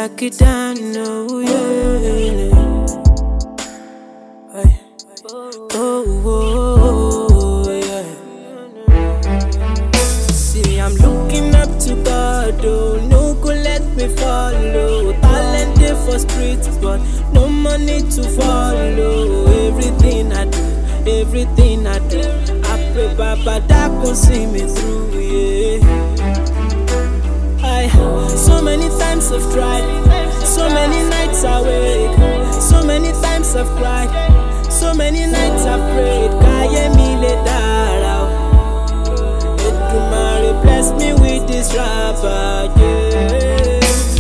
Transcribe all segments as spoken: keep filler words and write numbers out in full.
Jackie Dano, yeah. Hey. Oh, oh, yeah. See, I'm looking up to God, oh, no go let me follow. Talent there for streets, but no money to follow. Everything I do, everything I do, I pray Baba that can see me through, yeah. I, so many times I've tried, so many nights I wake, so many times I've cried, so many nights I've prayed. Kaye mi le dara, Edumare bless me with this rapper, yeah.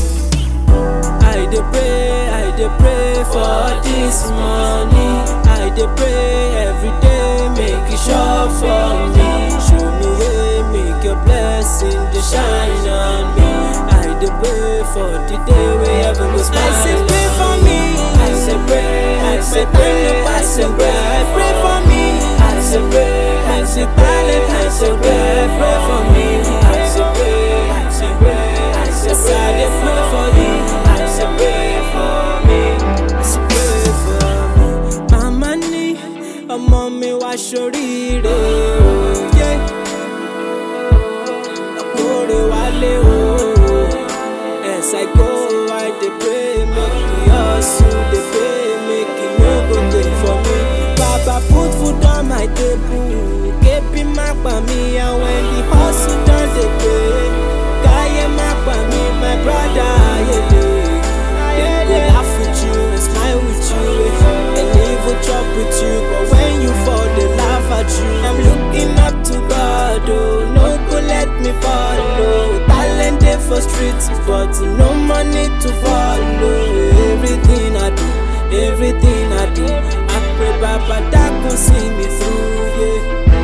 I dey pray, I dey pray for this money. I dey pray every day, make it sure for me. Show me way, make your blessing to shine on me. I dey pray for the day where heaven will smile. I say pray for me, I say pray, I say pray, I say pray, I pray for me. I say pray, I say talent, I say pray, pray for me. I say pray, I say pray, I say pray, I dey pray for you. I say pray for me, I say pray for me. Mama ni, ọmọ mi wá ṣoríire, yeah. Ọkùnrin wálé o. As I go, I dey pray, make the hustle, dey pray, make it no go take for me. Baba put food on my table, kebi ma pa mi, and when the hustle done dey pay, Kaye ma pa mi, my brother, yeah, yeah. They go laugh with you and smile with you, and even chop with you, but when you fall, they laugh at you. I'm looking up to God, oh, no go let me follow. Talent there for streets, but no money to follow. Everything I do, everything I do, I pray Baba that can see me through, yeah.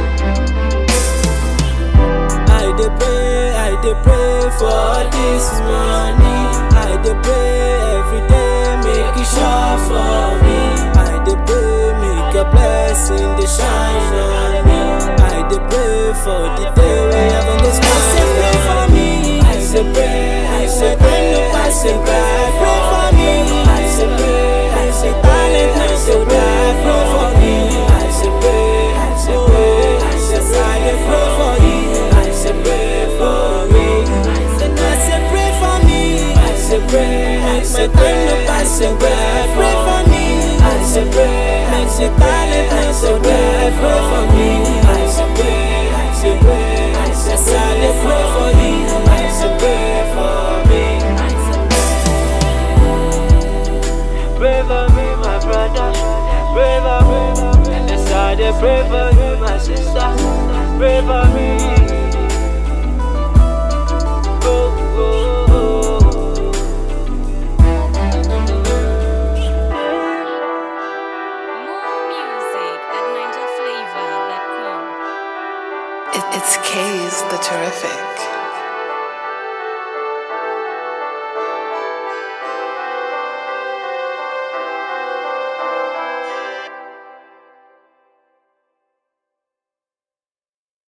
I dey pray, I dey pray for this money. I dey pray every day, make it sure for me. I dey pray, make your blessing to shine on me. I dey pray for the day where heaven will smile. I say pray for me, I say pray, I say pray, I say pray, pray for me. I say pray, I say talent, I say pray, pray for me. I say pray, I say pray, I say pray, pray for you. I say pray for me, I say pray for me. I say pray, I say pray, I say pray, pray for me. I say pray, I say talent, I say pray, pray for me. I say pray, I say pray, I say pray for you. I say pray for me. Pray for me, my brother. Pray for me. Yes, I dey pray for you, my sister. Pray for me.